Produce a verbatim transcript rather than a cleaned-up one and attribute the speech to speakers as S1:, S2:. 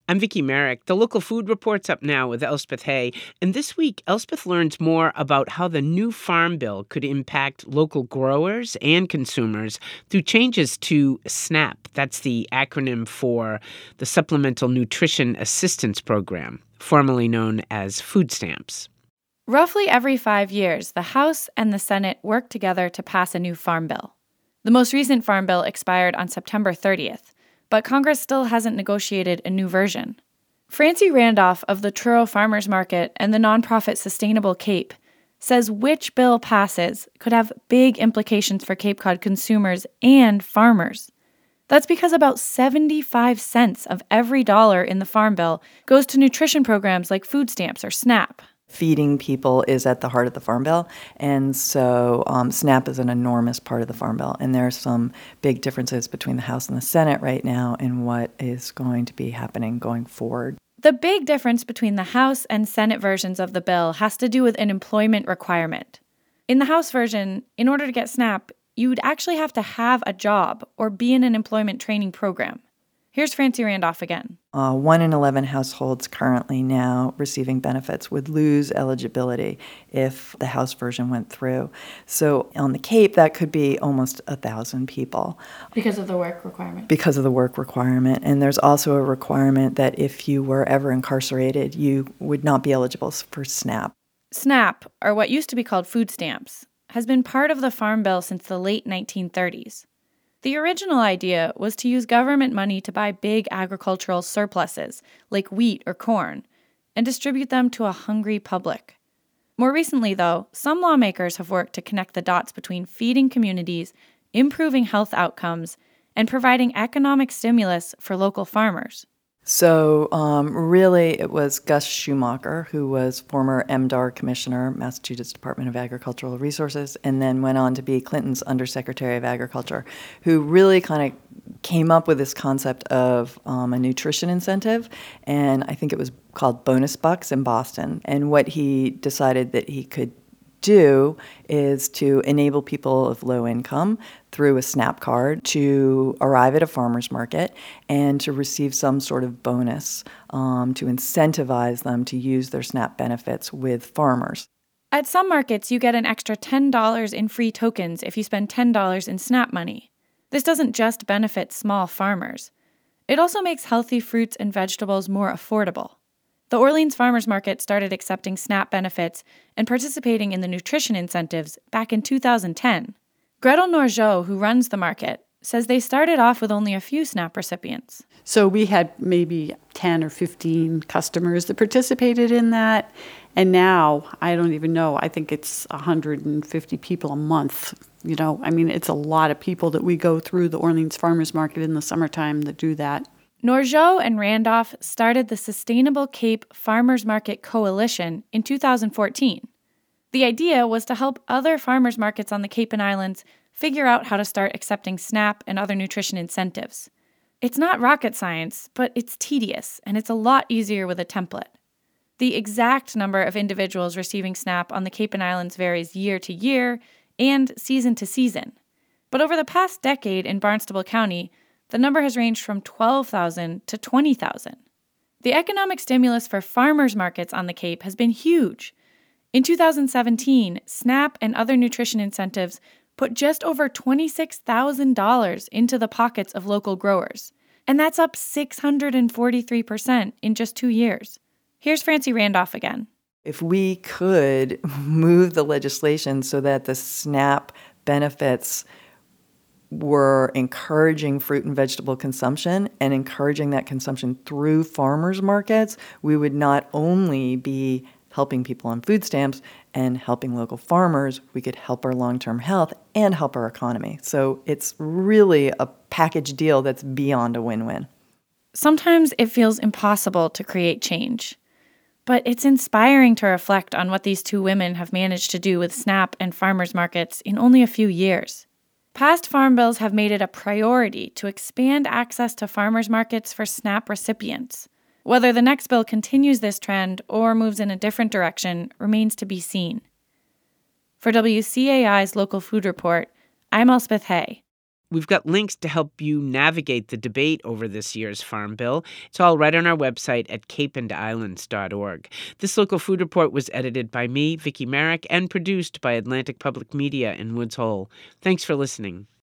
S1: I'm Vicky Merrick. The local food report's up now with Elspeth Hay. And this week, Elspeth learns more about how the new Farm Bill could impact local growers and consumers through changes to SNAP. That's the acronym for the Supplemental Nutrition Assistance Program, formerly known as food stamps.
S2: Roughly every five years, the House and the Senate work together to pass a new Farm Bill. The most recent Farm Bill expired on September thirtieth, but Congress still hasn't negotiated a new version. Francie Randolph of the Truro Farmers Market and the nonprofit Sustainable Cape says which bill passes could have big implications for Cape Cod consumers and farmers. That's because about seventy-five cents of every dollar in the Farm Bill goes to nutrition programs like food stamps or SNAP.
S3: Feeding people is at the heart of the Farm Bill, and so um, SNAP is an enormous part of the Farm Bill, and there are some big differences between the House and the Senate right now in what is going to be happening going forward.
S2: The big difference between the House and Senate versions of the bill has to do with an employment requirement. In the House version, in order to get SNAP, you would actually have to have a job or be in an employment training program. Here's Francie Randolph again.
S3: Uh, one in eleven households currently now receiving benefits would lose eligibility if the House version went through. So on the Cape, that could be almost one thousand people.
S2: Because of the work requirement.
S3: Because of the work requirement. And there's also a requirement that if you were ever incarcerated, you would not be eligible for SNAP.
S2: SNAP, or what used to be called food stamps, has been part of the Farm Bill since the late nineteen thirties. The original idea was to use government money to buy big agricultural surpluses, like wheat or corn, and distribute them to a hungry public. More recently, though, some lawmakers have worked to connect the dots between feeding communities, improving health outcomes, and providing economic stimulus for local farmers.
S3: So um, really, it was Gus Schumacher, who was former M D A R commissioner, Massachusetts Department of Agricultural Resources, and then went on to be Clinton's Undersecretary of Agriculture, who really kind of came up with this concept of um, a nutrition incentive, and I think it was called Bonus Bucks in Boston. And what he decided that he could do is to enable people of low income through a SNAP card to arrive at a farmer's market and to receive some sort of bonus um, to incentivize them to use their SNAP benefits with farmers.
S2: At some markets, you get an extra ten dollars in free tokens if you spend ten dollars in SNAP money. This doesn't just benefit small farmers. It also makes healthy fruits and vegetables more affordable. The Orleans Farmers Market started accepting SNAP benefits and participating in the nutrition incentives back in two thousand ten. Gretel Norgeot, who runs the market, says they started off with only a few SNAP recipients.
S4: So we had maybe ten or fifteen customers that participated in that. And now, I don't even know, I think it's one hundred fifty people a month. You know, I mean, it's a lot of people that we go through the Orleans Farmers Market in the summertime that do that.
S2: Norgeot and Randolph started the Sustainable Cape Farmers Market Coalition in two thousand fourteen. The idea was to help other farmers markets on the Cape and Islands figure out how to start accepting SNAP and other nutrition incentives. It's not rocket science, but it's tedious, and it's a lot easier with a template. The exact number of individuals receiving SNAP on the Cape and Islands varies year to year and season to season. But over the past decade in Barnstable County, the number has ranged from twelve thousand to twenty thousand. The economic stimulus for farmers markets on the Cape has been huge. In two thousand seventeen, SNAP and other nutrition incentives put just over twenty-six thousand dollars into the pockets of local growers, and that's up six hundred forty-three percent in just two years. Here's Francie Randolph again.
S3: If we could move the legislation so that the SNAP benefits were encouraging fruit and vegetable consumption and encouraging that consumption through farmers markets, we would not only be helping people on food stamps and helping local farmers, we could help our long-term health and help our economy. So it's really a package deal that's beyond a win-win.
S2: Sometimes it feels impossible to create change, but it's inspiring to reflect on what these two women have managed to do with SNAP and farmers markets in only a few years. Past farm bills have made it a priority to expand access to farmers markets for SNAP recipients. Whether the next bill continues this trend or moves in a different direction remains to be seen. For W C A I's Local Food Report, I'm Elspeth Hay.
S1: We've got links to help you navigate the debate over this year's Farm Bill. It's all right on our website at cape and islands dot org. This local food report was edited by me, Vicki Merrick, and produced by Atlantic Public Media in Woods Hole. Thanks for listening.